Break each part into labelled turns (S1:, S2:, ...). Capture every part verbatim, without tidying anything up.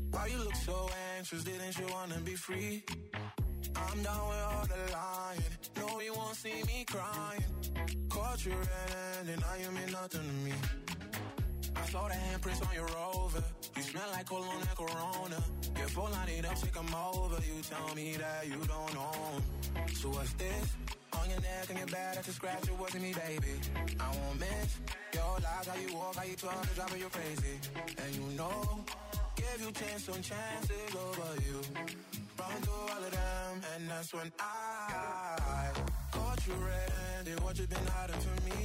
S1: Why you look so anxious? Didn't you wanna be free? I'm down with all the lying. No, you won't see me crying. Caught you red-handed, now you mean nothing to me. I saw the handprints on your Rover. You smell like cologne and Corona. Your phone light up, sick, I'm over. You tell me that you don't own. So what's this? On your neck and your back, that's a scratch, it wasn't me, baby. I won't miss your lies, how you walk, how you talk, it's driving you crazy. And you know, give you chance on chances over you. Run through all of them, and that's when I caught you red-handed. What you been hiding from me?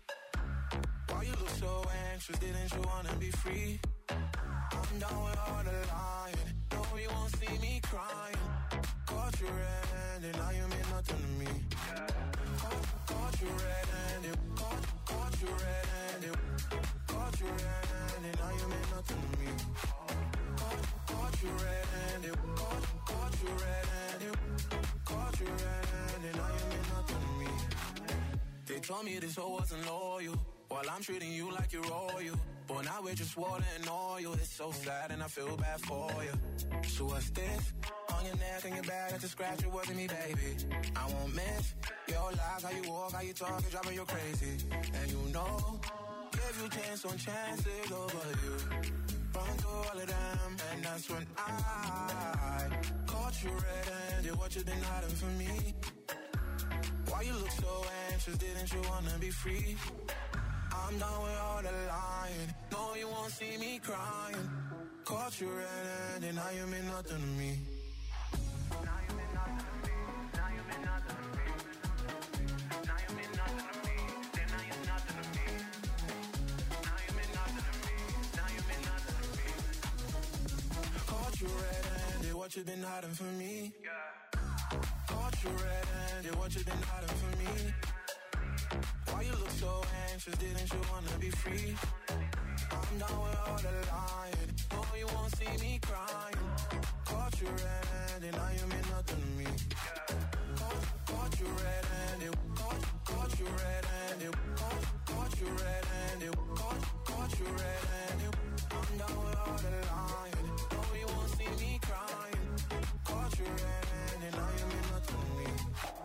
S1: Why you look so anxious? Didn't you wanna be free? I'm down with all the lying. No, you won't see me crying. Caught you red-handed, now you mean nothing to me. Caught, caught you red-handed, caught, caught you red-handed, caught you red-handed, now you mean nothing to me. Caught, caught you red-handed, caught, caught you red-handed, caught you red-handed, now you mean nothing to me. They told me this hoe wasn't loyal, while I'm treating you like you're royal. But now we're just water and oil. It's so sad and I feel bad for you. So what's this? On your neck and your back, that's a scratch, it wasn't me, baby. I won't miss your lies, how you walk, how you talk, it's driving you crazy. And you know, give you chance on chances over you. Run through all of them, and that's when I caught you red-handed. What you been hiding from me? Why you look so anxious? Didn't you wanna be free? I'm done with all the lying. No, you won't see me crying. Caught you red-handed, now you mean nothing to me. Now you mean nothing to me. Now you mean nothing to me. Now you mean nothing to me. Then now you're nothing to me. Now you mean nothing to me. Now you mean nothing to me. Caught you red-handed, what you been hiding from me? Yeah. Caught you red-handed, what you been hiding from me? Why you look so anxious? Didn't you wanna be free? I'm down with all the lying. No, you won't see me crying. Caught you red-handed, now you mean nothing to me. Caught, caught you red-handed, caught, caught you red-handed, caught, caught you red-handed, caught, caught you red-handed. I'm down with all the lying. No, you won't see me crying. Caught you red-handed, now you mean nothing to me.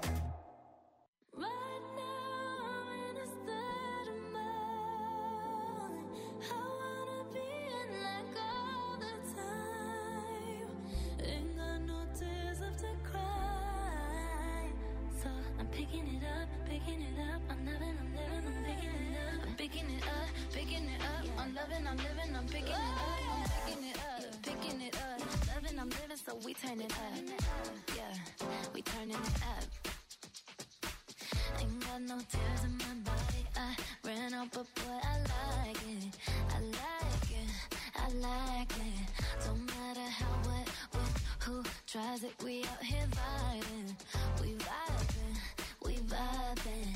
S2: Right now, in a state of mind, I wanna be in like all the time. Ain't got no tears left to cry. So I'm picking it up, picking it up. I'm loving, I'm living, I'm picking it up. I'm picking it up, picking it up. I'm loving, I'm living, I'm picking it up. I'm picking it up, picking it up. Loving, I'm living, so we turn it up. Yeah, we turning it up. Ain't got no tears in my body. I ran out, but boy, I like it. I like it. I like it. Don't matter how, what, when, who tries it. We out here vibing. We vibing. We vibing.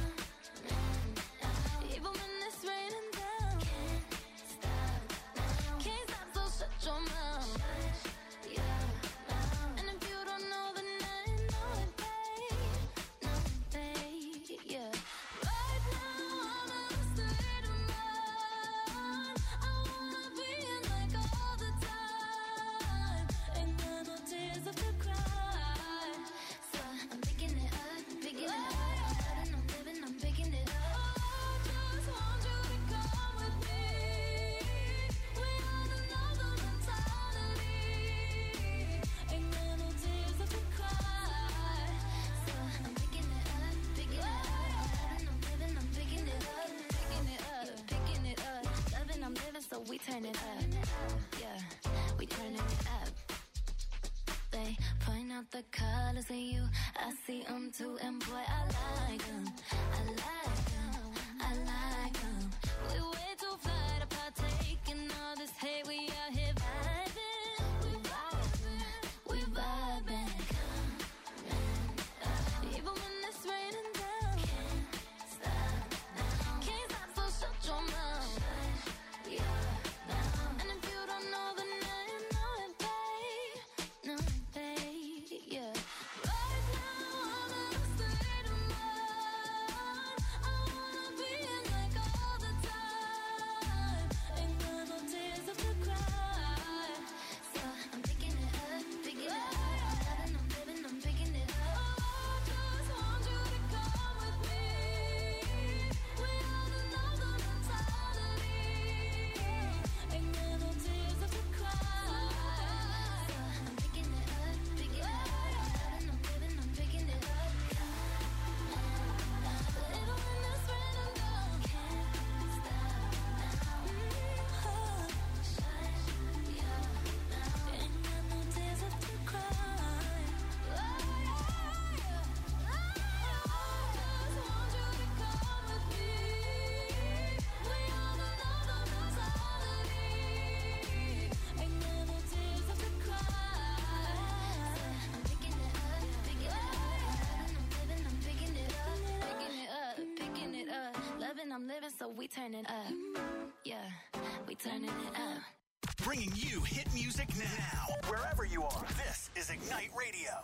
S2: Even when it's raining down. Can't stop now. Can't stop, so shut your mouth. Shut your mouth. And if you don't know, then I know it, babe. Know it, babe. Yeah. Right now, I'm in a state of mind. I wanna be in like all the time. Ain't got no tears left to cry. So I'm picking it up, picking it up. I'm loving, I'm living, I'm picking it up. Oh, I just want you to come with me. We on another mentality. Ain't got no tears left to cry. So I'm picking it up, picking it up. I'm loving, I'm living, I'm picking it up, picking it up, picking it up. Loving, I'm living, so we turn it up. Yeah, we turning it up. They point out the colors in you. I see them too, and boy, I like them. I like them. I like them. We way too fly to partake in all this hate. We out here vibing. We vibing. We vibing. Even when it's raining down. Can't stop now. Can't stop, so shut your mouth. Shut your mouth. And if you don't know, then now you know it, babe. Know it, babe. Yeah. Right now, I'm in a state of mind. I living, so we turn it up. Yeah, we turning it up.
S3: Bringing you hit music now. Wherever you are, this is Ignite Radio.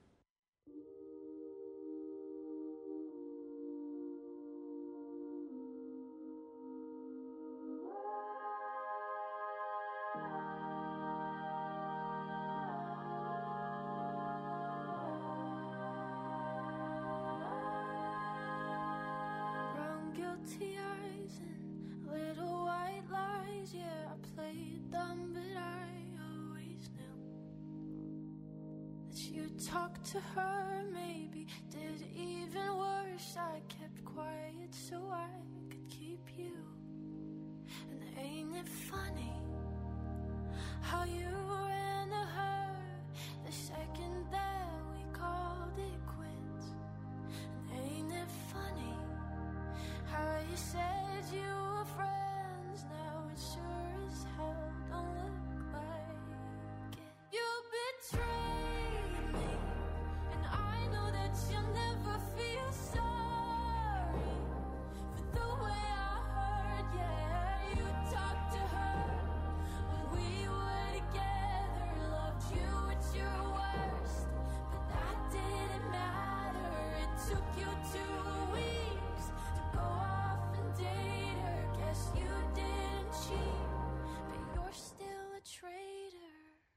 S4: Brown guilty eyes and little white lies. Yeah, I played dumb, but I always knew that you'd talk to her, maybe did even worse. I kept quiet so I could keep you. And ain't it funny how you ran to her the second that we called it quits? And ain't it funny how you said you were friends, now it sure as hell don't look like it. You betrayed me, and I know that you'll never feel sorry for the way I heard. Yeah, you talked to her when we were together, loved you at your worst, but that didn't matter. It took you two weeks to go off and date her. Guess you didn't cheat, but you're still a traitor.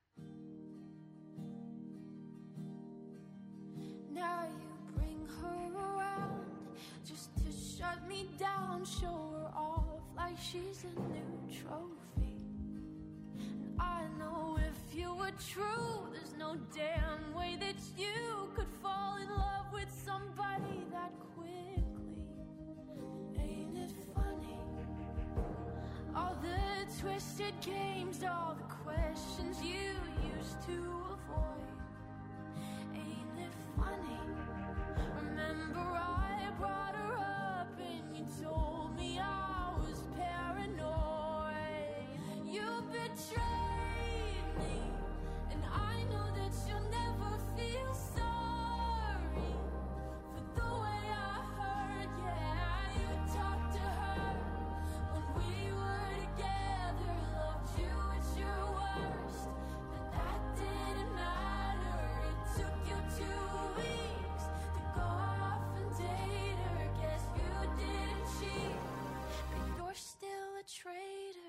S4: Now you bring her around just to shut me down, show her off like she's a new trophy. And I know if you were true, there's no damn way that you could fall in love with somebody that quickly. Ain't it funny? All the twisted games, all the questions you used to avoid. Ain't it funny? Remember I brought her up and you told me I was paranoid. You betrayed me, and I know that you'll never feel sorry for the way I heard. Yeah, you talked to her when we were together, loved you at your worst, but that didn't matter. It took you two weeks to go off and date her. Guess you didn't cheat, but you're still a traitor.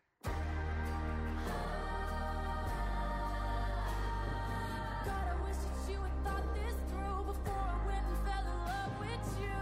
S4: God, I wish that you had thought this through before I went and fell in love with you.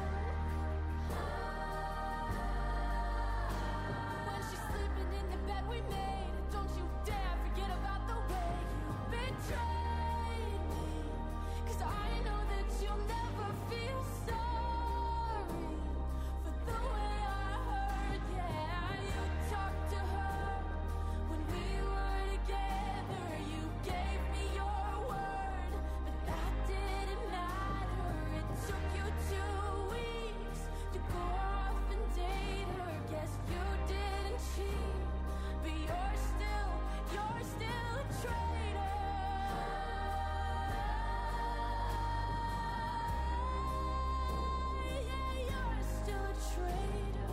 S4: When she's sleeping in the bed we made, don't you dare forget about the way you betrayed me. 'Cause I know that you'll never feel sorry for the way I heard. Yeah, you talked to her when we were together. You gave me your word, but that didn't matter. It took you two weeks to go off and date her. Guess you didn't cheat, but you're still, you're still a traitor. Yeah, you're still a traitor.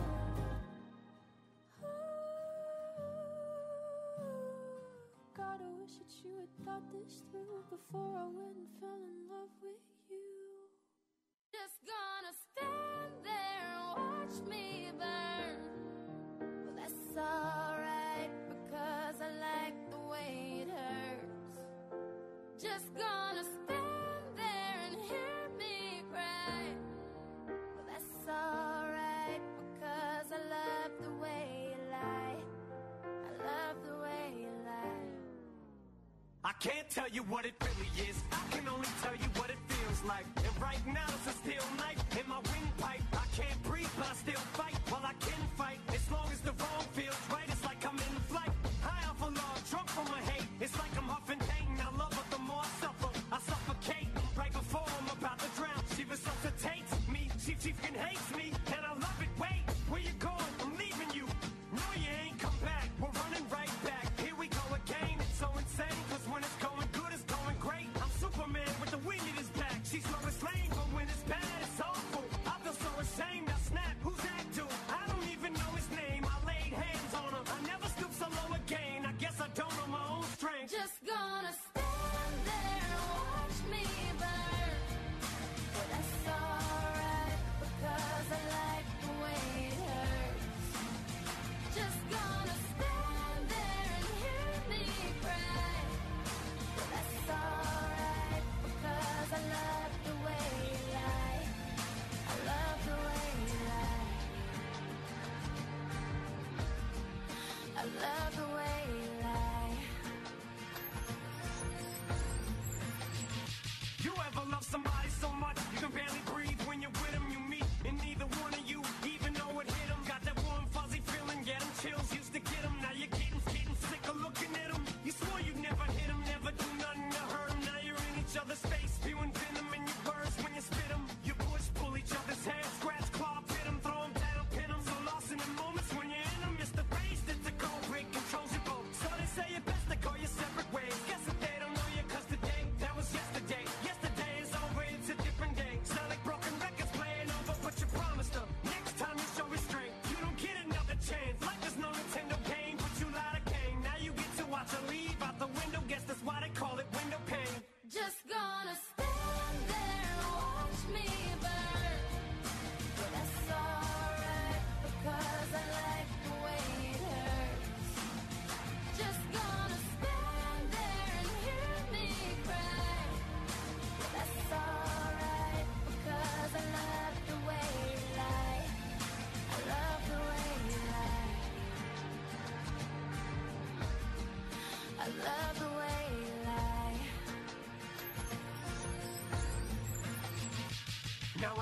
S4: God, I wish that you had thought this through before I went and fell in love with you. Just gonna stand there and watch me burn. Well, that's alright, because I like the way it hurts. Just gonna stand there and hear me cry. Well, that's alright, because I love the way you lie. I love the way you lie.
S5: I can't tell you what it really is. I can only tell you what it feels like. And right now it's a steel knife in my windpipe. I can't breathe, but I still fight. While I can fight, as long as the wrong feels right, it's like I'm in flight. High off a log, drunk from my hate. It's like I'm huffing pain. I love her the more I suffer. I suffocate right before I'm about to drown. She resuscitates me. She, she fucking hates me, and I love it. Wait, where you going? I'm leaving you. No, you ain't come back. We're running right back. Here we go again. It's so insane, 'cause when it's going good, it's going great. I'm Superman with the wind in his back. She's Lois Lane, but when it's bad, it's awful. I feel so ashamed. I snap. Who's that dude?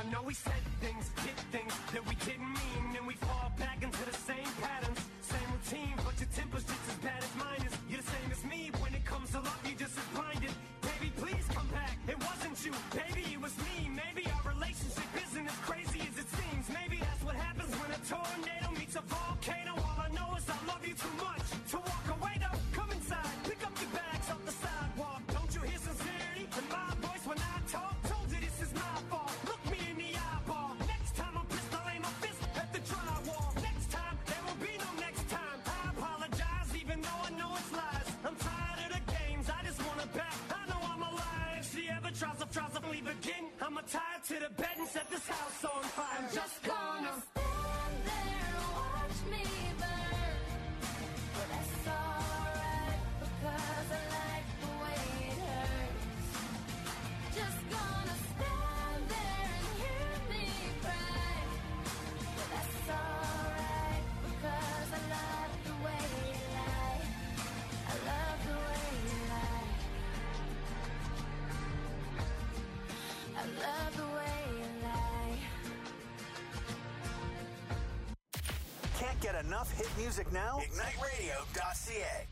S5: I know we said things, did things that we didn't mean, and we fall back into the same patterns, same routine, but your temper's just as bad as mine is. You're the same as me, when it comes to love, you're just as blinded. Baby, please come back, it wasn't you, baby, it was me. Maybe our relationship isn't as crazy as it seems. Maybe that's what happens when a tornado meets a volcano. All I know is I love you too much to walk away though. Come inside, pick up your bags off the sidewalk. Don't you hear sincerity in my voice when I talk? Told you this is my fault, look me in the eyeball. Next time I'm pissed, I'll aim my fist at the drywall. Next time, there will be no next time. I apologize even though I know it's lies. I'm tired of the games, I just want it back. I know I'm alive. If she ever tries to, tries to leave again, I'ma tie her to the bed and set this house on fire. I'm just gonna
S4: stand there and watch me burn. But that's alright, because I like the way it hurts. Just gonna stand there and hear me cry. But that's alright, because I love the way you lie. I love the way you lie. I love the way you lie.
S3: Can't get enough hit music now? Ignite Radio dot C A.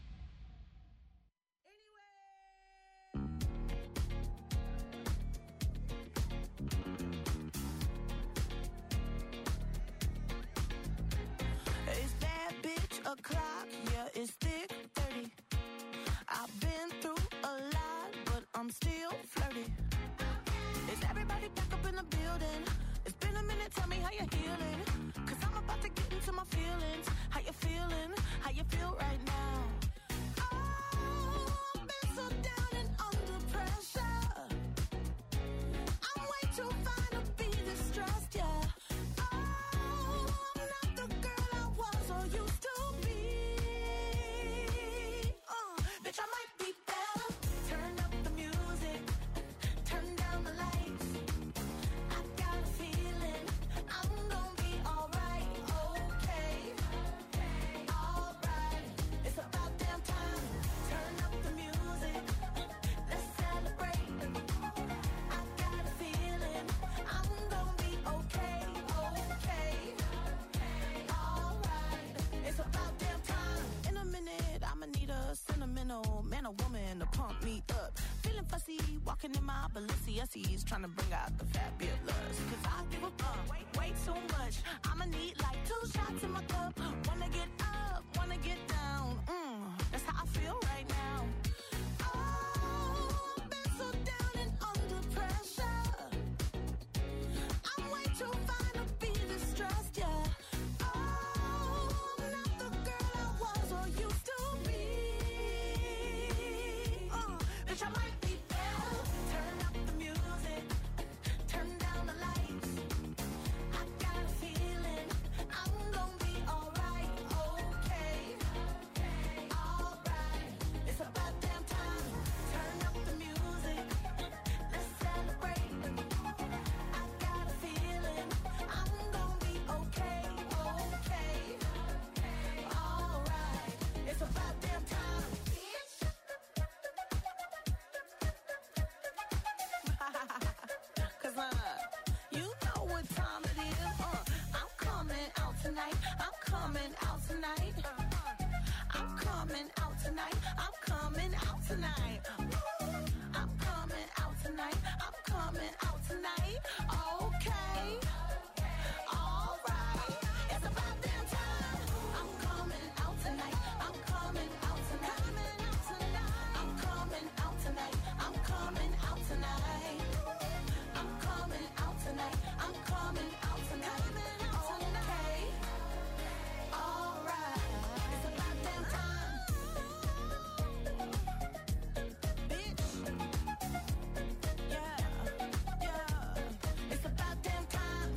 S6: It's bad bitch o'clock, yeah, it's thick thirty. I've been through a lot, but I'm still flirty. Is everybody back up in the building? It's been a minute, tell me how you're healing. Cause I'm about to get into my feelings. How you feeling? How you feel right now? Oh, I've been so down and under pressure. I'm way too fine to be distressed, yeah. Oh, I'm not the girl I was or used to be. Uh, bitch, I might be better. Turn up the music, turn down the lights. I got a feeling I'm gonna be alright, okay, alright. It's about damn time. Turn up the music, let's celebrate. I got a feeling I'm gonna be okay, okay, alright. It's about damn time. In a minute, I'ma need a sentimental man or woman to pump me up. Feeling fussy, walking in my Balenciennes, trying to bring out the fabulous. Cause I give a fuck way, way too much. I'ma need like two shots in my cup. Wanna get up, wanna get down. Mm, that's how I feel right now. Oh, I've been so down and under pressure. I'm way too fine to be distressed, yeah. Oh, I'm not the girl I was or used to be. Uh, bitch, I might be better. Turn up the music, turn down the lights. I got a feeling I'm gonna be alright, okay, alright. It's about damn time. Turn up the music, let's celebrate. I got a feeling I'm gonna be okay, okay, alright. It's about damn time. Cause uh, you know what time it is. Uh, I'm coming out tonight. I'm coming out tonight. I'm coming out tonight. I'm coming out tonight. I'm coming out tonight. I'm coming out tonight. Okay. Alright. It's about damn time. I'm coming out tonight. I'm coming out tonight. I'm coming out tonight. I'm coming out tonight. I'm coming out tonight. I'm coming out tonight. Okay. Alright. It's about damn time. Bitch. Yeah. Yeah. It's about damn time.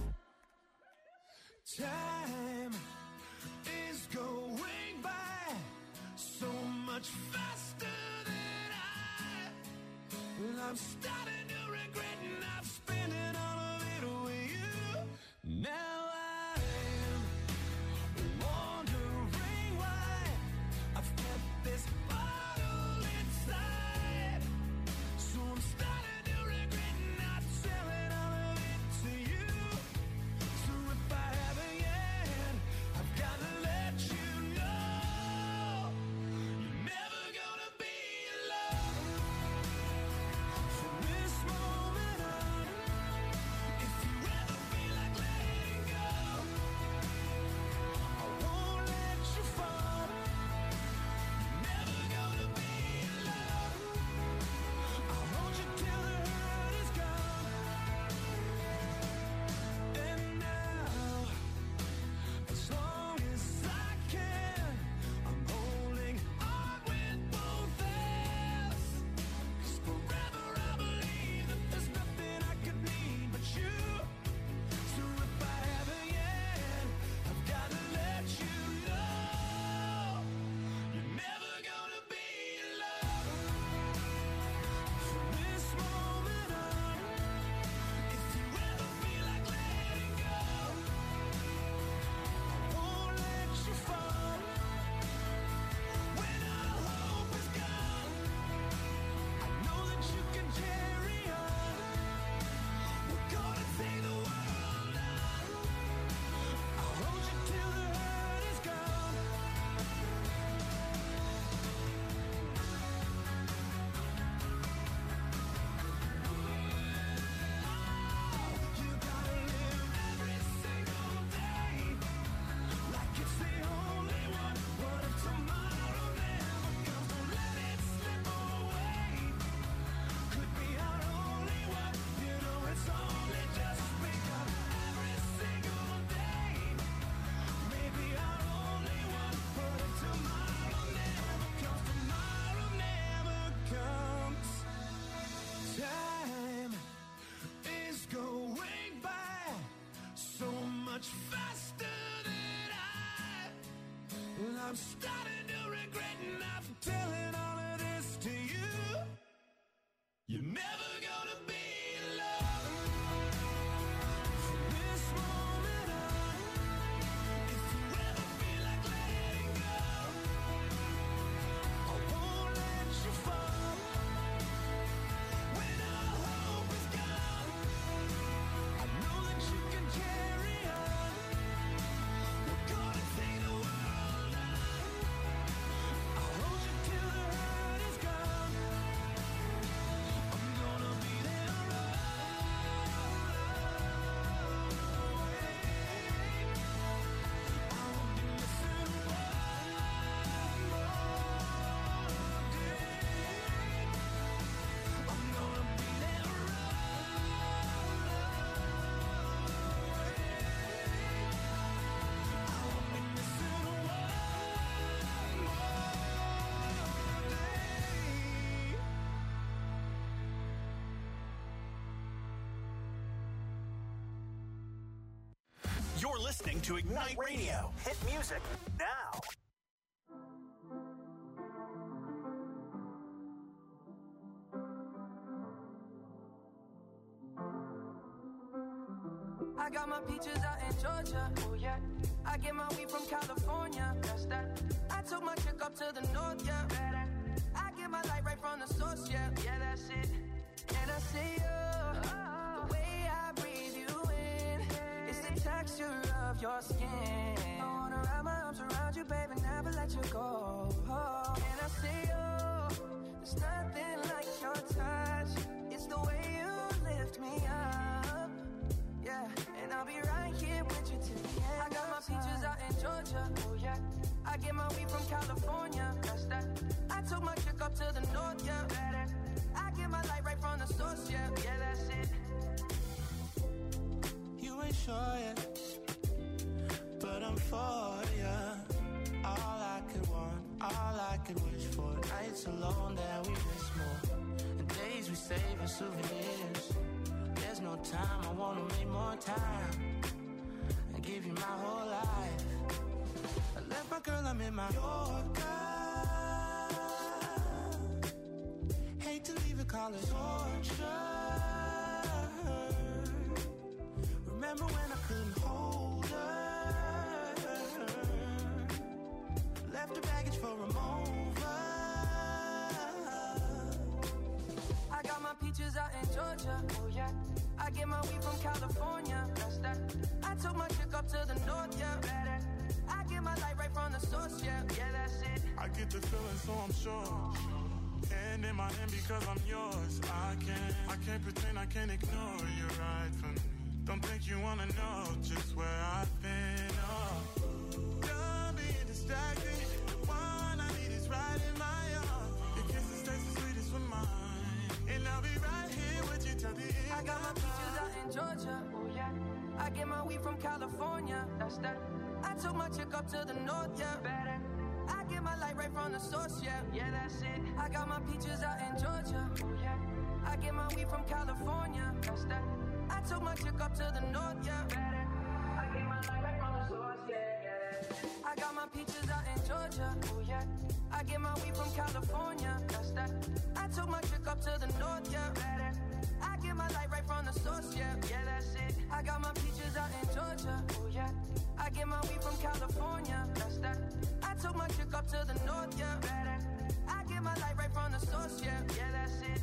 S1: Time is going by so much faster than I. Well, I'm starting to regret not spending all of it with you. Now I am wondering why I've kept this bottle inside. So I'm starting to regret not selling all of it to I'm starting to regret not telling all of this to you. You're never gonna be alone from this moment on. If you ever feel like letting go, I won't let you fall. When all hope is gone, I know that you can carry on. We're gonna take the world on. I'll hold you till the hurt is gone. I'm gonna be there always. I won't be missing one more day. I'm gonna be there
S3: You're listening to Ignite Radio. Hit music now.
S6: I got my peaches out in Georgia, oh yeah. I get my weed from California, that's that. I took my chick up to the north, yeah. I get my light right from the source, yeah. Yeah, that's it. And I see you, the way I breathe you in, it's the texture of your skin. I wanna wrap my arms around you, baby, never let you go. And I see you, there's nothing like your touch. It's the way you lift me up. Yeah, and I'll be right here with you till the end. I got my peaches out in Georgia, oh yeah. I get my weed from California, that's that. I took my chick up to the north, yeah. I get my light right from the source, yeah. Yeah, that's it.
S1: You ain't sure yet, but I'm for ya. All I could want, all I could wish for. Nights alone that we miss more, and days we save as souvenirs. There's no time, I wanna make more time and give you my whole life. I left my girl, I'm in my Yorker. Hate to leave it, call it torture. Remember when I couldn't hold her? Left her baggage for a mover.
S6: I got my peaches out in Georgia, oh yeah. I get my weed from California, that's that. I took my chick up to the north, yeah. I get my light right from the source, yeah. Yeah, that's it.
S1: I get the feeling, so I'm sure. Hand in my hand because I'm yours. I can't, I can't pretend, I can't ignore you right from me. Don't think you wanna know just where I've been. Oh, done being distracted. The one I need is right in my arms. Your kisses taste the sweetest with mine, and I'll be right here with you till the end.
S6: I got my peaches out in Georgia, oh yeah. I get my weed from California, that's that. I took my chick up to the north, yeah. I get my light right from the source, yeah. Yeah, that's it. I got my peaches out in Georgia, oh yeah. I get my weed from California, that's that. I took my chick up to the north, yeah. I get my light right from the source, yeah, yeah. I got my peaches out in Georgia, oh yeah. I get my weed from California, that's that. I took my chick up to the north, yeah. I get my light right from the source, yeah. Yeah, that's it. I got my peaches out in Georgia, oh yeah. I get my weed from California, that's that. I took my chick up to the north, yeah. I get my light right from the source, yeah. Yeah, that's it.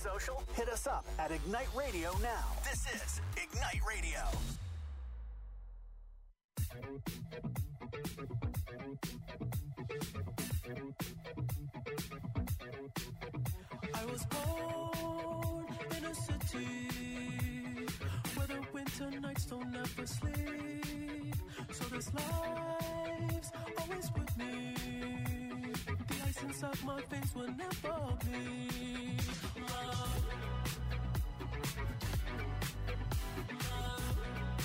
S3: social? Hit us up at Ignite Radio now. This is Ignite Radio.
S7: I was born in a city where the winter nights don't ever sleep. So this life's always with me. The ice inside my veins will never bleed. Love. Love.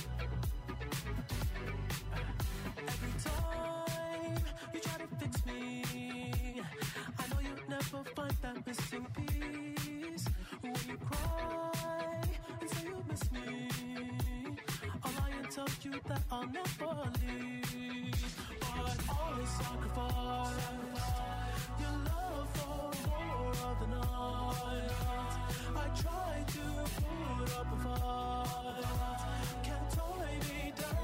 S7: Every time you try to fix me, I know you'll never find that missing piece. When you cry and say you miss me, I'll lie and tell you that I'll never leave. But always sacrifice your love for more of the night. I try to put up a fight, can't tie me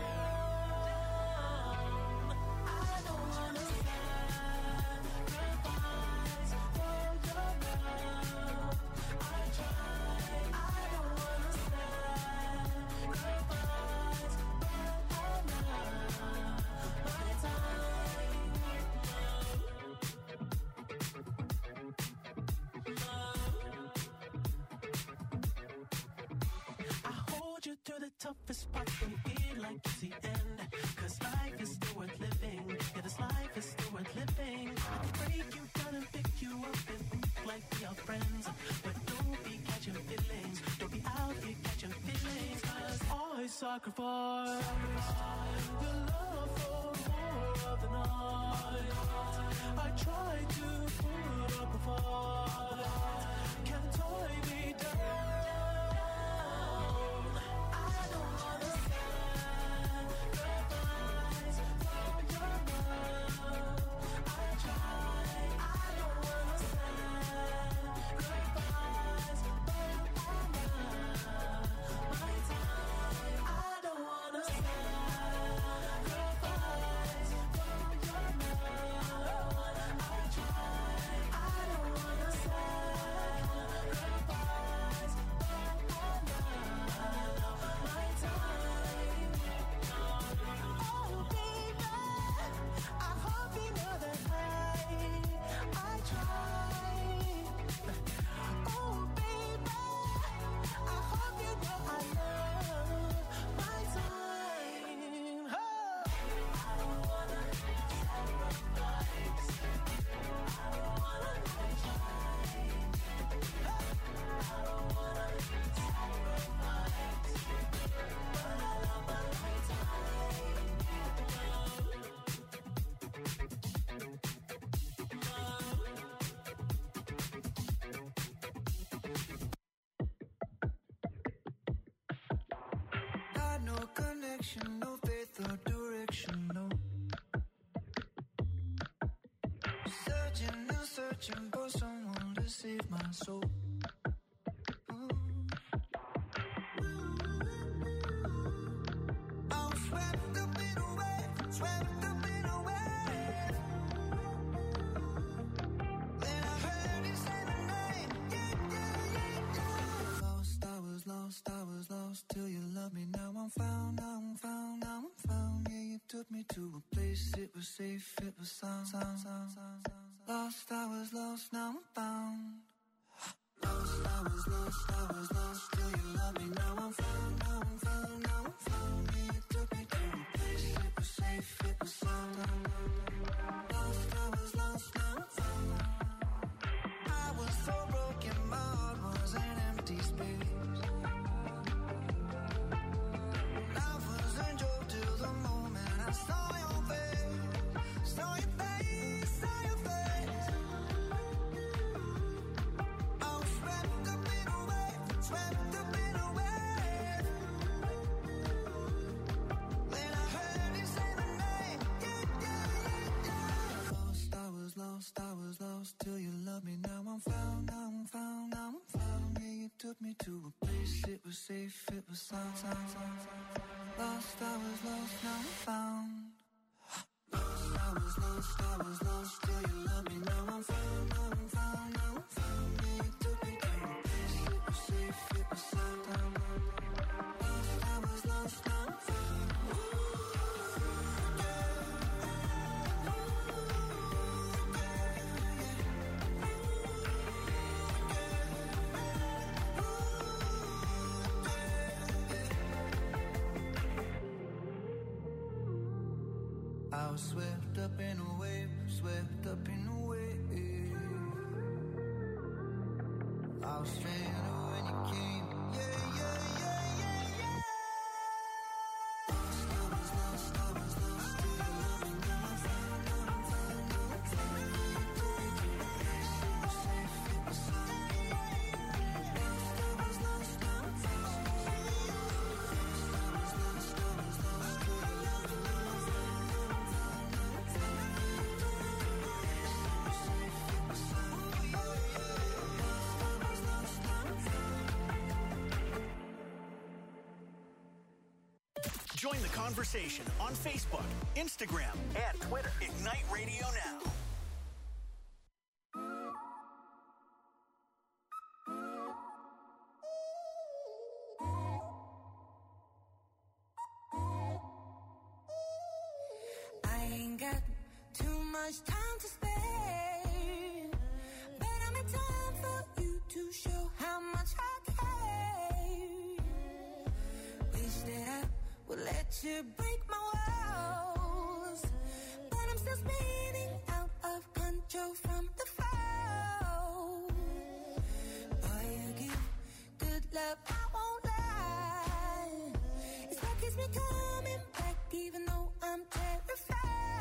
S7: down. I don't wanna sacrifice for your love. I try, I don't wanna sacrifice, but I'm not my time. I hold you through the toughest part, don't feel like it's the end. Cause life is still worth living. Yeah, this life is still worth living. I can break you down and pick you up and think like we are friends. But don't be catching feelings. Don't be out here catching feelings. Cause I sacrifice your love for more of the night. I try to put up a fight, can't tie me down. I don't wanna sacrifice for your love. I try, I don't wanna sacrifice, but I'm not my time. I don't wanna sacrifice for your love. I try, I don't wanna sacrifice, but I'm not my time. Oh baby, I hope you know that I, I try. Oh baby, I hope you know I love my time. Oh. I don't wanna sacrifice. I don't wanna try. I don't wanna sacrifice, but I love my time.
S8: Got no connection, no faith or direction, no. Searching and searching for someone to save my soul. I'm swept up in a wave, swept up in a wave. Then I heard you say my name, yeah, yeah, yeah, yeah. Lost, I was lost, I was lost till you loved me. Now I'm found, now I'm found, now I'm found. Yeah, you took me to a place, it was safe, it was sound, sound, sound, sound, sound. Lost, I was lost, now I'm found. Lost, I was lost, I was lost till you loved me. Now I'm found, now I'm found, now I'm found. Yeah, you took me to a place, it was safe, it was sound. Lost, I was lost, now I'm found. I was so broken, my heart was an empty space. Life was a joke till the moment I saw your face, saw your face, saw your face. I was swept up in a wave, swept up in a wave. Then I heard you say my name, yeah, yeah, yeah, yeah. Lost, I was lost, I was lost till you loved me. Now I'm found, now I'm found, now I'm found. Yeah, you took me to a place, it was safe, it was sound, sound, sound, sound. Lost, I was lost, now I'm found. Lost, I was lost, I was lost till you loved me. Now I'm found, now I'm found, now I'm found. Yeah, you took me to a place, I was swept up in a wave, swept up in a wave. I was stranded when you came. Yeah, yeah, yeah, yeah, yeah. Lost, I was lost, I was lost. Do you love me now? I'm found, now I'm found, now I'm found. You were safe, you were sound. Lost, I was lost, now I'm found. Lost, I was lost, I was lost. Do you love me now? I'm found, now I'm found, now I'm found. You were safe, you were sound. Lost, I was lost, now I'm found.
S3: Join the conversation on Facebook, Instagram, and Twitter. Ignite Radio Now.
S6: I ain't got too much time to spare, but I'm in time for you to show how much I care. Wish that I would let you break my walls, but I'm still spinning out of control from the fall. Boy, you give good love, I won't lie. It's what keeps me coming back, even though I'm terrified.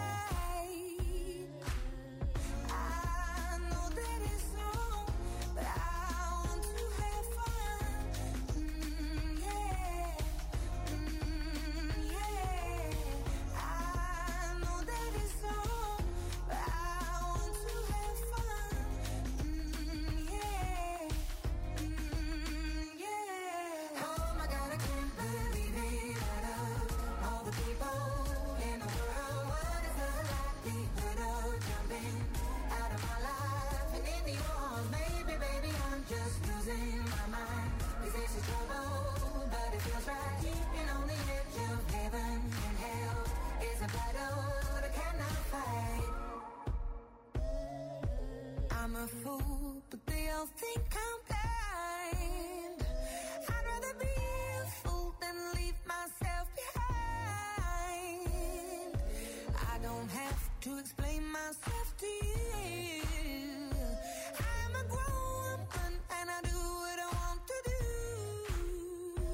S6: I know that it's wrong, but I want to have fun. Mm, yeah, mm, yeah. I know that it's wrong, but I want to have fun. Mm, yeah, mm, yeah. Oh my God, I can't believe it. Out of all the people in the world, what is the likelihood of jumping out of my life and into yours? Maybe, baby, I'm just losing my mind. This is trouble, but it feels right. Keeping on the edge of heaven and hell is a battle that I cannot fight. I'm a fool, but they all think I'm blind. I'd rather be a fool than leave myself behind. I don't have to explain myself to you. I'm a grown woman and I do what I want to do.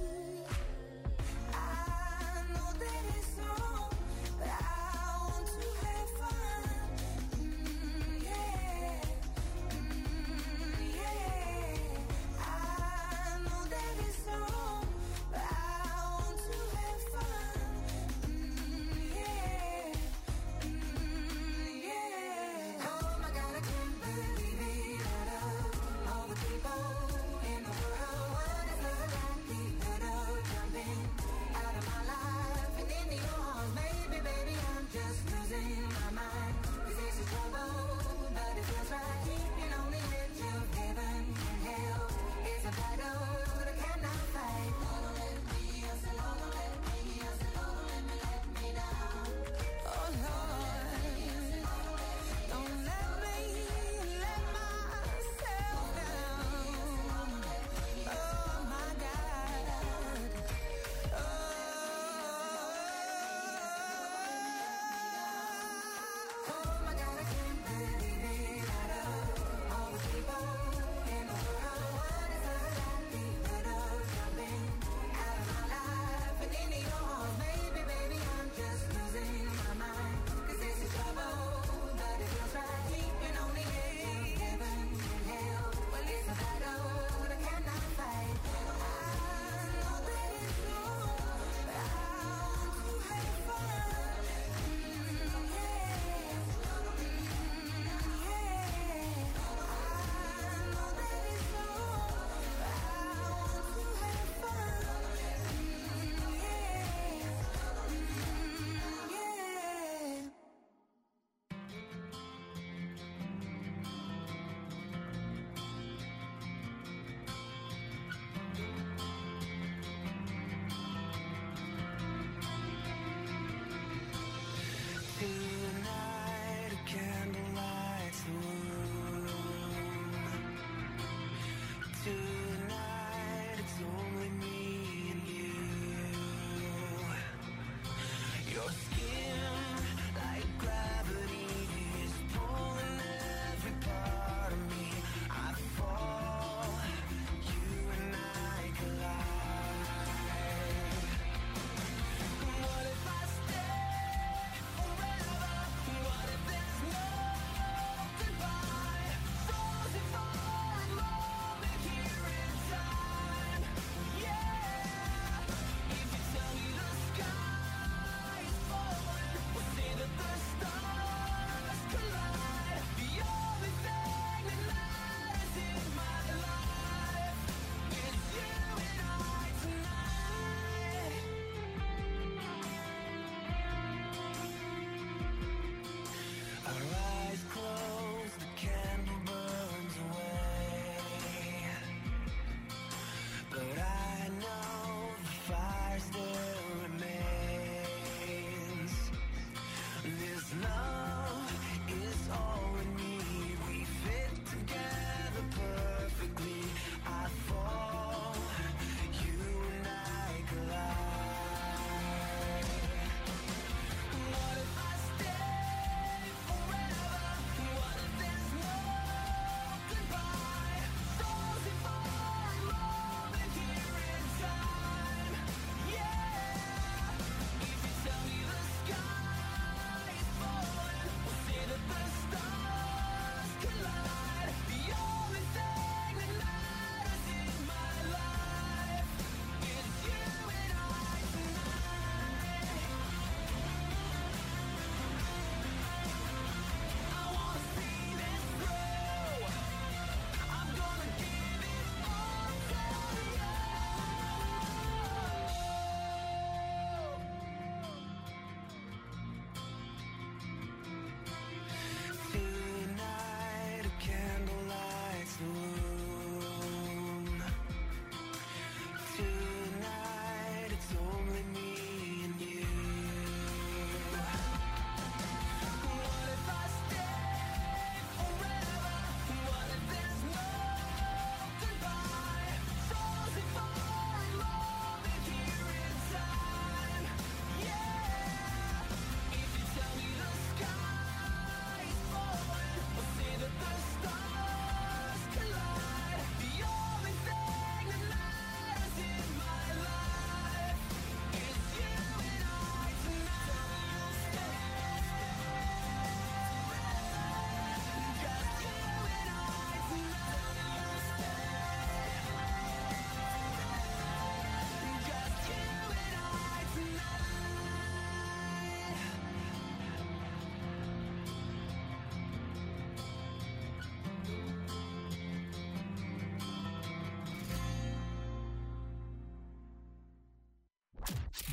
S6: I know that it's wrong, but I want to have fun. Mm, yeah, mm, yeah. I know that it's wrong, but I want to have fun. Mm, yeah, mm, yeah. Oh my God, I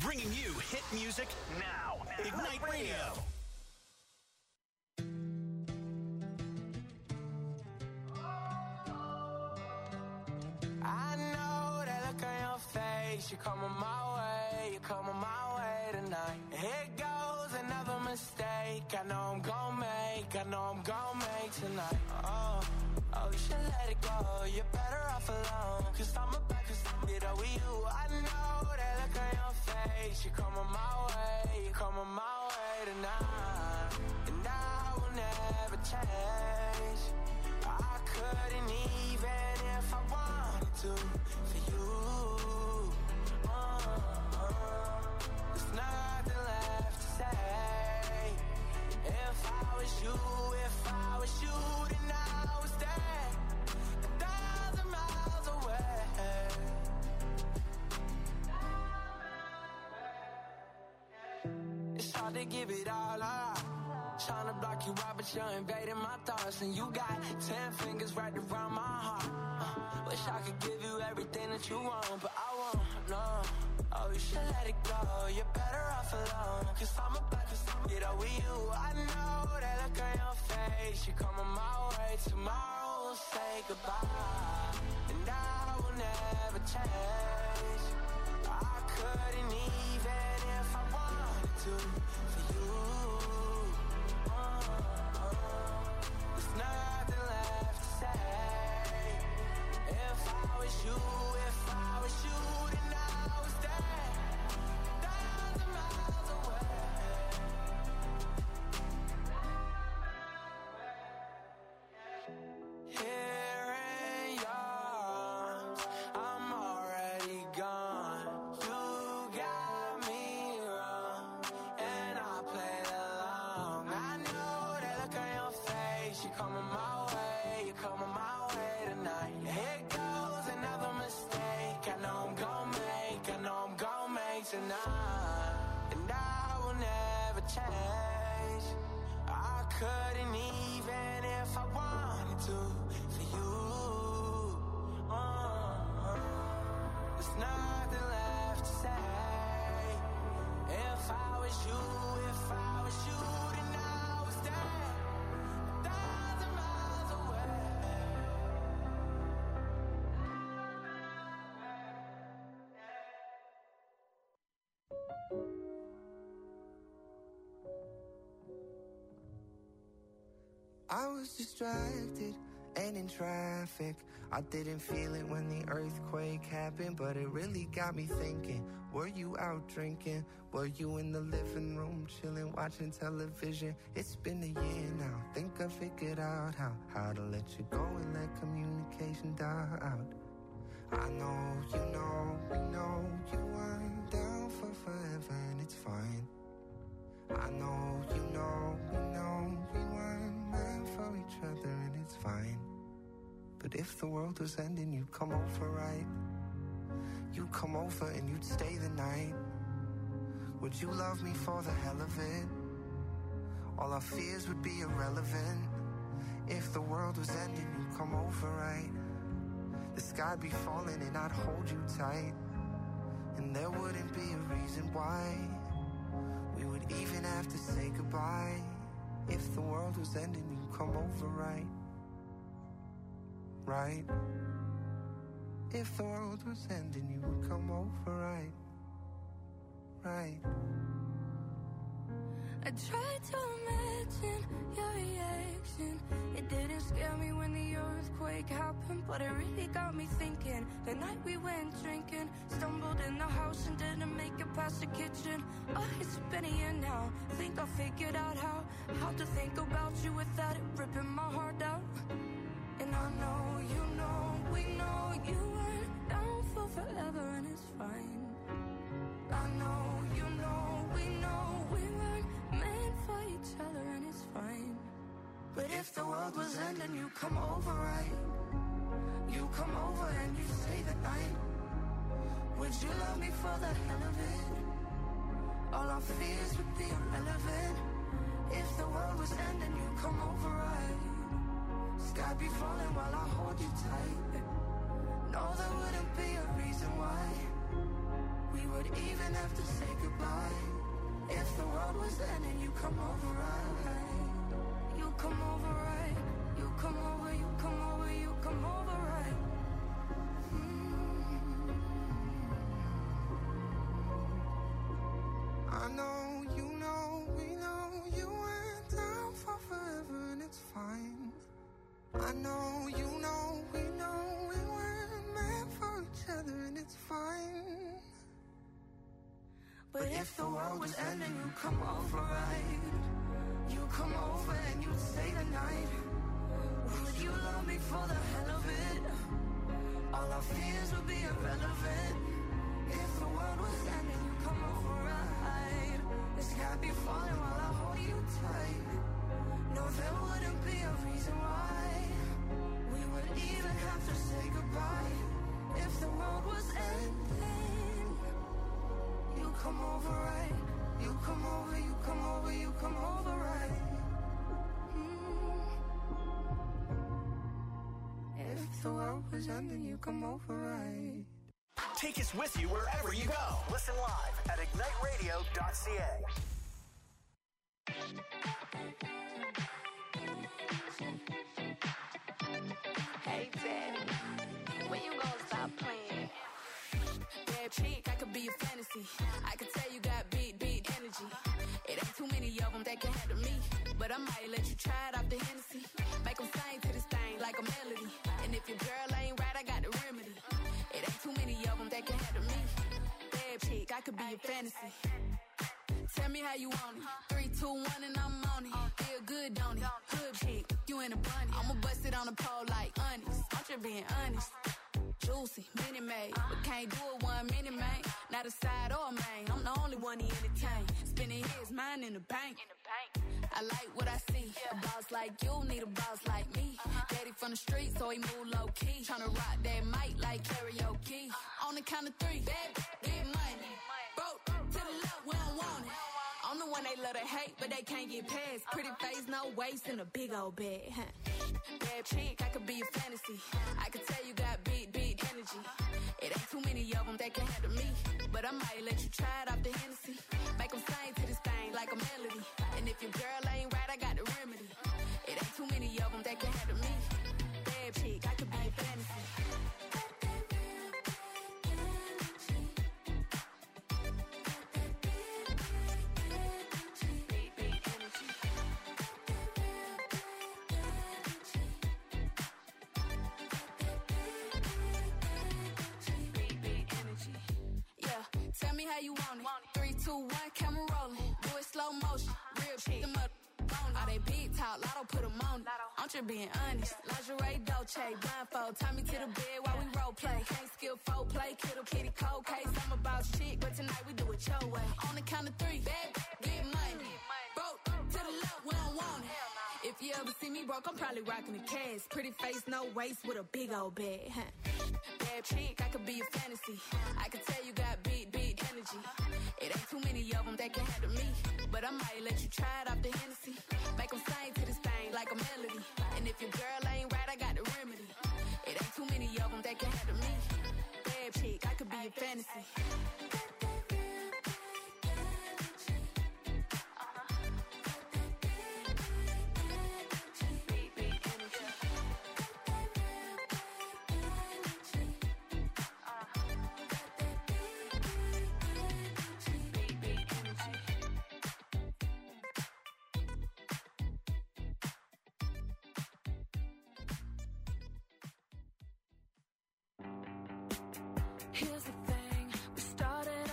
S3: Bringing you hit music now. Ignite Radio.
S9: I know that look on your face. You're coming my way, you're coming my way tonight. Here goes another mistake. I know I'm gon' make, I know I'm gon' make tonight. Oh, oh, you should let it go. You're better off alone. Cause I'm about to stop it over you. I know that look on your face. You're coming my way, you're coming my way tonight. And I will never change. I couldn't even if I wanted to for you. Uh, uh, there's nothing left to say. If I was you, if I was you, then I would stay a thousand miles away. It's hard to give it all up. Trying to block you out, but you're invading my thoughts. And you got ten fingers right around my heart. uh, Wish I could give you everything that you want, but I won't, no. Oh, you should let it go. You're better off alone. Cause I'm about to get over you. I know that look on your face. You're coming my way. Tomorrow we'll say goodbye. And I will never change. I couldn't even if I wanted to for you. There's nothing left to say. If I was you, if I was you, then I would stay a thousand miles away. Here in yours, I'm already gone. You got me wrong, and I played along. I know that look on your face. You're coming my way, you're coming my way tonight. Here goes another mistake. I know I'm gon' make, I know I'm gon' make tonight. And I will never change. I couldn't even if I wanted to for you. Uh, there's nothing left to say. If I was you, if I was you, then I would stay a thousand miles away.
S8: I was distracted and in traffic. I didn't feel it when the earthquake happened, but it really got me thinking. Were you out drinking? Were you in the living room chilling, watching television? It's been a year now. Think I figured out how how to let you go and let communication die out. I know, you know, we know you weren't down for forever, and it's fine. I know, you know, we know we weren't meant for each other, and it's fine. But if the world was ending, you'd come over, right? You'd come over and you'd stay the night. Would you love me for the hell of it? All our fears would be irrelevant. If the world was ending, you'd come over, right? The sky'd be falling and I'd hold you tight. And there wouldn't be a reason why we would even have to say goodbye. If the world was ending, you'd come over, right? Right? If the world was ending, you would come over, right? Right?
S4: I tried to imagine your reaction. It didn't scare me when the earthquake happened, but it really got me thinking. The night we went drinking, stumbled in the house and didn't make it past the kitchen. Oh, it's been a year now. Think I figured out how How to think about you without it ripping my heart out. And I know, you know, we know you weren't down for forever, and it's fine. I know, you know, we know we weren't meant for each other, and it's fine. But if the world was ending, you come over, right? You come over and you stay the night. Would you love me for the hell of it? All our fears would be irrelevant. If the world was ending, you come over, right? Sky be falling while I hold you tight. No, there wouldn't be a reason why
S6: we would even have to say goodbye. If the world was ending, you come over right. You come over right. You come over, you come over, you come over right. Mm. I know, you know, we know you went down for forever and it's fine. I know, you know, we know we weren't meant for each other and it's fine. But if the world was ending, you come over right. You come over and you'd stay the night. Would you love me for the hell of it? All our fears would be irrelevant. If the world was ending, you come over right. The sky be falling while I hold you tight. No, there wouldn't be a reason why we would even have to say goodbye. If the world was ending, you come over right. You come over, you come over, you come over right. Mm. If the world was ending, you come over right.
S3: Take us with you wherever you go. Listen live at ignite radio dot c a.
S10: Hey, Daddy, when you gonna stop playing? Bad chick, I could be a fantasy. I could tell you got big, big energy. It ain't too many of them that can handle me. But I might let you try it off the Hennessy. Make them sing to this thing like a melody. And if your girl ain't right, I got the remedy. It ain't too many of them that can handle me. Bad chick, I could be a fantasy. Tell me how you want it. Three, two, one, and I'm on it. Feel good, don't it? Hood chick, you in a bunny. I'ma bust it on the pole like honest. I'm just being honest. Juicy, mini made, but can't do it one minute, man. Not a side or a main. I'm the only one he entertain. Spending his mind in the bank. I like what I see. A boss like you need a boss like me. Daddy from the street, so he move low key. Tryna rock that mic like karaoke. On the count of three, bad, get money. Broke to the left, we don't want it. I'm the one they love to hate, but they can't get past. Pretty face, no waist, and a big old bed. Huh. Bad chick, I could be a fantasy. I could tell you got big, big energy. It ain't too many of them that can handle me. But I might let you try it off the Hennessy. Make them sing to this thing like a melody. And if your girl ain't right, I got the remedy. It ain't too many of them that can handle me. Bad chick, I could be a fantasy. Tell me how you want it. Three, two, one, camera rolling. Do it slow motion. Real shit. Them up on all they big talk. Lotto put them on it. I'm just being honest. Lingerie, Dolce, blindfold. Tie me to the bed while we role play. Can't skill folk play. Kiddo, kitty, cold case. I'm about shit, but tonight we do it your way. On the count of three, bad, get money. Broke to the left, we don't want it. If you ever see me broke, I'm probably rocking a cast. Pretty face, no waist, with a big old bag. Huh. Bad chick, I could be a fantasy. I could tell you got big, big energy. It ain't too many of them that can handle me. But I might let you try it off the Hennessy. Make them sing to this thing like a melody. And if your girl ain't right, I got the remedy. It ain't too many of them that can handle me. Bad chick, I could be a fantasy.
S4: Here's the thing, we started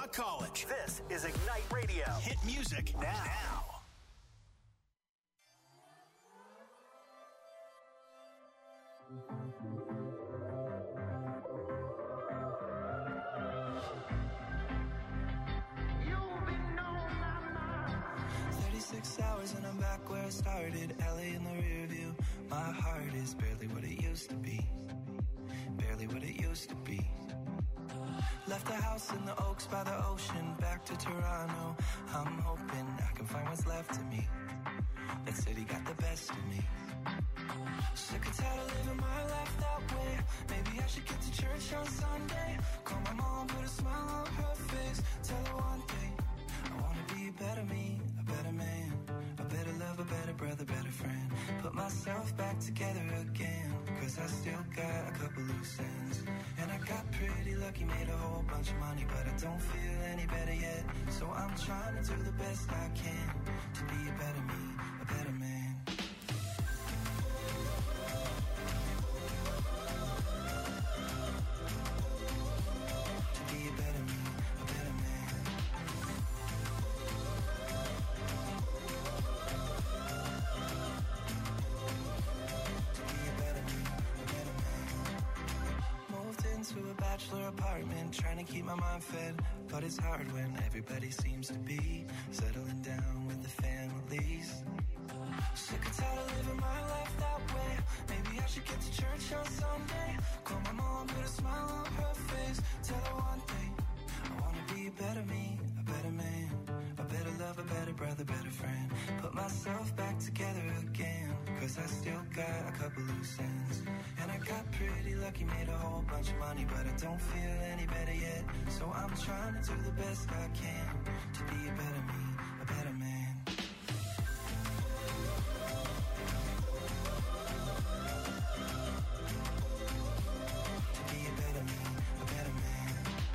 S3: Talk college. This is Ignite Radio. Hit music now. now.
S8: thirty-six hours and I'm back where I started. L A in the rear view. My heart is barely what it used to be. Barely what it used to be. Left the house in the Oaks by the ocean. Back to Toronto. I'm hoping I can find what's left of me. That city got the best of me. Sick and tired of living my life that way. Maybe I should get to church on Sunday. Call my mom, put a smile on her face. Tell her one thing, I wanna be a better me, a better man, a better love, a better brother, better friend. Put myself back together again, cause I still got a couple loose ends. And I got pretty lucky, made a whole bunch of money, but I don't feel any better yet. So I'm trying to do the best I can to be a better me, a better man. Apartment, trying to keep my mind fed, but it's hard when everybody seems to be settling down with the families. Sick and tired of living my life that way. Maybe I should get to church on Sunday. Call my mom, put a smile on her face. Tell her one thing, I wanna be a better me, a better man, a better love, a better brother, better friend. Put myself back together again, cause I still got a couple loose ends. And I got pretty lucky, made a whole bunch of money, but I don't feel any better yet. So I'm trying to do the best I can to be a better me, a better man. To be a better me, a better man.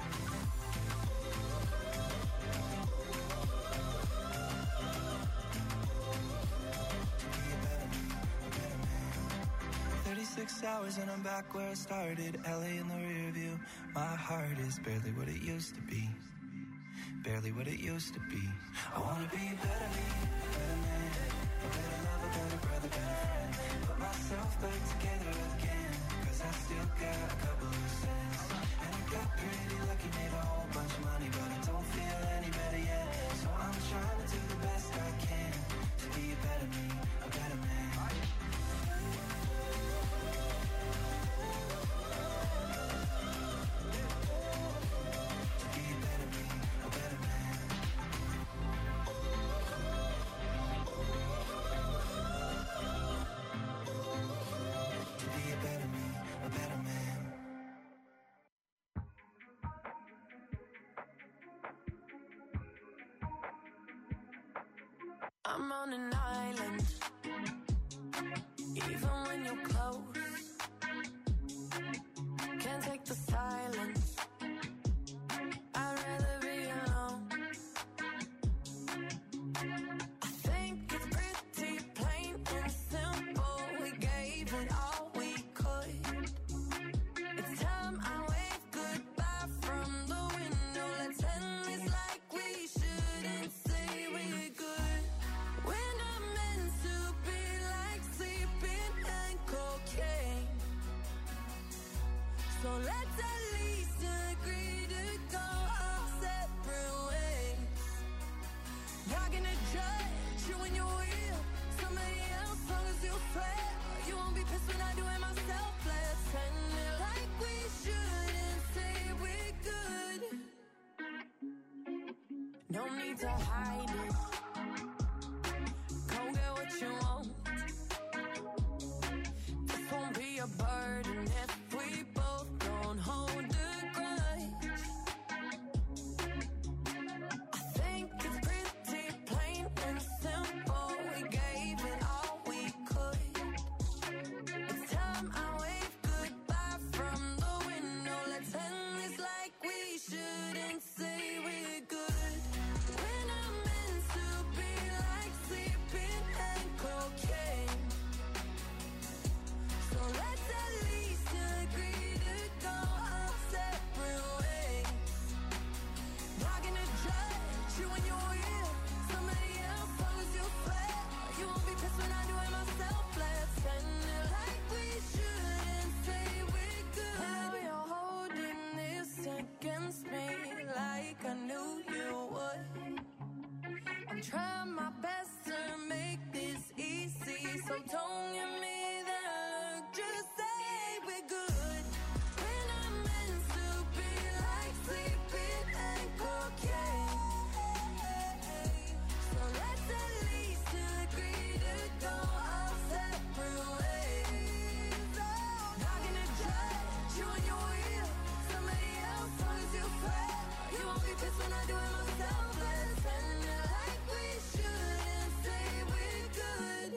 S8: To be a better me, a better man. thirty-six hours and I'm back where I started. L A in the rear view. My heart is barely what it used to be. Barely what it used to be. I wanna be a better me, a better man, a better love, a better brother, better friend. Put myself back together again, cause I still got a couple loose ends. And I got pretty lucky, made a whole bunch of money, but I don't feel any better yet. So I'm trying to do the best I can to be a better me, a better man.
S4: I'm on an island, even when you're close. Can't take the silence, I'd rather be alone. I think it's pretty plain and simple. We gave it all we could. It's time I wave goodbye from the window. Let's end this like we shouldn't say we're good. We're not meant to be like sleeping and cocaine. So let's at least agree to go our separate ways. Not gonna judge you when you're real. Somebody else, long as you swear. You won't be pissed when I do it myself. Let's end it like we shouldn't say we're good. No need to hide it. Go get what you want. This won't be a burden if we both don't hold a grudge. I think it's pretty plain and simple. We gave it all we could. It's time I wave goodbye from the window. Let's end this like we shouldn't say we're good. We're not meant to somebody else, long as you swear. You won't be pissed when I do it myself. Let's end it like we shouldn't say we're good. Now you're holding this against me like I knew you would. I'm trying my best to make this easy, so don't give me that look, just say we're good. We're not meant to be like sleeping and cocaine. So let's at least agree to go our separate ways. Not gonna judge you on your wheel, somebody else, long as you swear. You won't be pissed when I do it myself. Let's end it like we shouldn't say we're good.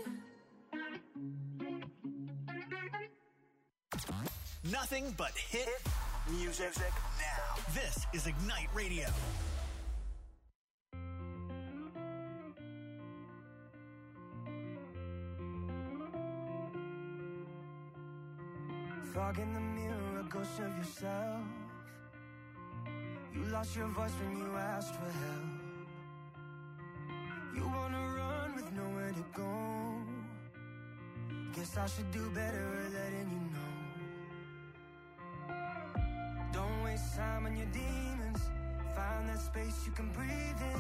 S3: Nothing but hit music now. This is Ignite Radio.
S8: Fog in the mirror, a ghost of yourself. You lost your voice when you asked for help. You wanna run with nowhere to go. Guess I should do better at letting you know. Don't waste time on your demons. Find that space you can breathe in.